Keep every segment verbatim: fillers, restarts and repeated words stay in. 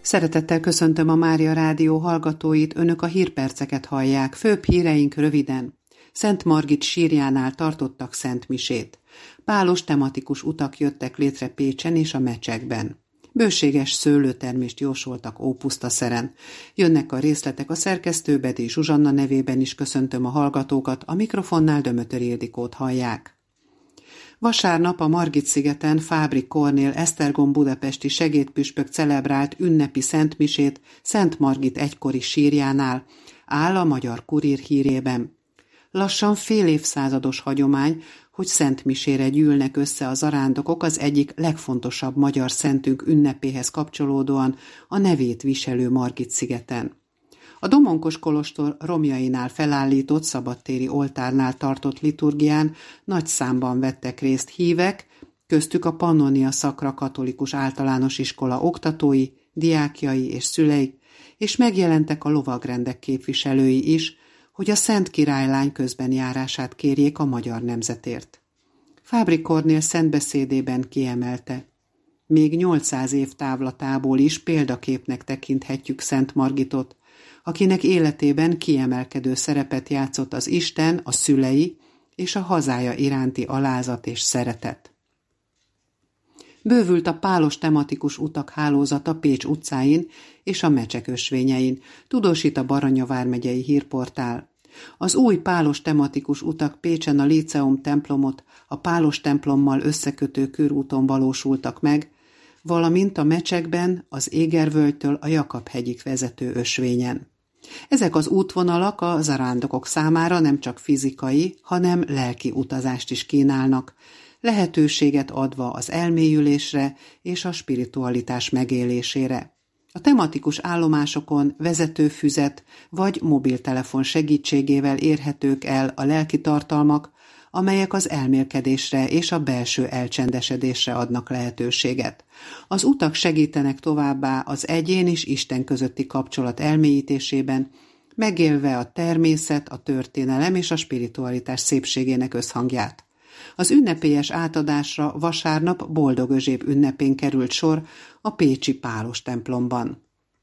Szeretettel köszöntöm a Mária Rádió hallgatóit, önök a hírperceket hallják, főbb híreink röviden. Szent Margit sírjánál tartottak szentmisét. Pálos tematikus utak jöttek létre Pécsen és a Mecsekben. Bőséges szőlőtermést jósoltak Ópusztaszeren. Jönnek a részletek a szerkesztő, Bedély Zsuzsanna nevében is köszöntöm a hallgatókat, a mikrofonnál Dömötöri Ildikót hallják. Vasárnap a Margit-szigeten Fábry Kornél esztergom budapesti segédpüspök celebrált ünnepi szentmisét Szent Margit egykori sírjánál, áll a Magyar Kurír hírében. Lassan fél évszázados hagyomány, hogy szentmisére gyűlnek össze a zarándokok az egyik legfontosabb magyar szentünk ünnepéhez kapcsolódóan a nevét viselő Margit-szigeten. A Domonkos kolostor romjainál felállított szabadtéri oltárnál tartott liturgián nagy számban vettek részt hívek, köztük a Pannonia Szakra Katolikus Általános Iskola oktatói, diákjai és szüleik, és megjelentek a lovagrendek képviselői is, hogy a Szent Királylány közbenjárását kérjék a magyar nemzetért. Fábry Kornél szentbeszédében kiemelte: még nyolcszáz év távlatából is példaképnek tekinthetjük Szent Margitot, akinek életében kiemelkedő szerepet játszott az Isten, a szülei és a hazája iránti alázat és szeretet. Bővült a pálos tematikus utak hálózata Pécs utcáin és a Mecsek ösvényein, tudósít a Baranya vármegyei hírportál. Az új pálos tematikus utak Pécsen a Líceum templomot a Pálos templommal összekötő körúton valósultak meg, valamint a Mecsekben az Égervölgytől a Jakab-hegyig vezető ösvényen. Ezek az útvonalak a zarándokok számára nem csak fizikai, hanem lelki utazást is kínálnak, lehetőséget adva az elmélyülésre és a spiritualitás megélésére. A tematikus állomásokon vezetőfüzet vagy mobiltelefon segítségével érhetők el a lelki tartalmak, amelyek az elmélkedésre és a belső elcsendesedésre adnak lehetőséget. Az utak segítenek továbbá az egyén és Isten közötti kapcsolat elmélyítésében, megélve a természet, a történelem és a spiritualitás szépségének összhangját. Az ünnepélyes átadásra vasárnap Boldogözséb ünnepén került sor a pécsi Pálos templomban.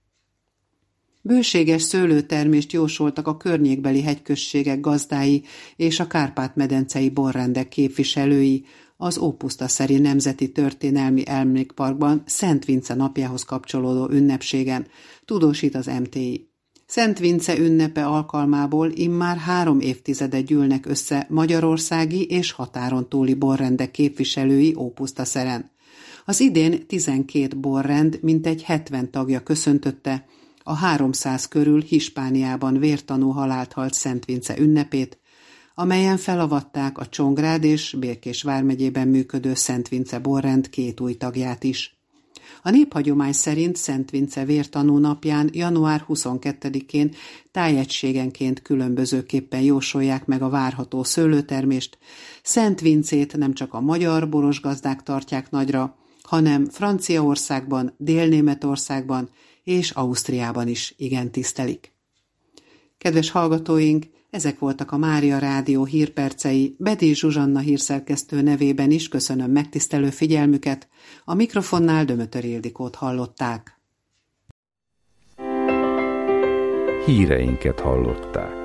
Bőséges szőlőtermést jósoltak a környékbeli hegyközségek gazdái és a Kárpát-medencei borrendek képviselői az Ópusztaszeri Nemzeti Történelmi Emlékparkban Szent Vince napjához kapcsolódó ünnepségen, tudósít az em té i. Szent Vince ünnepe alkalmából immár három évtizede gyűlnek össze magyarországi és határon túli borrendek képviselői Ópusztaszeren. Az idén tizenkét borrend mintegy hetven tagja köszöntötte a háromszáz körül Hispániában vértanú halált halt Szent Vince ünnepét, amelyen felavatták a Csongrád és Békés vármegyében működő Szent Vince borrend két új tagját is. A néphagyomány szerint Szent Vince vértanú napján, január huszonkettedikén tájegységenként különbözőképpen jósolják meg a várható szőlőtermést. Szent Vincét nem csak a magyar borosgazdák tartják nagyra, hanem Franciaországban, Dél-Németországban és Ausztriában is igen tisztelik. Kedves hallgatóink, ezek voltak a Mária Rádió hírpercei, Bedély Zsuzsanna hírszerkesztő nevében is köszönöm megtisztelő figyelmüket, a mikrofonnál Dömötöri Ildikót hallották. Híreinket hallották.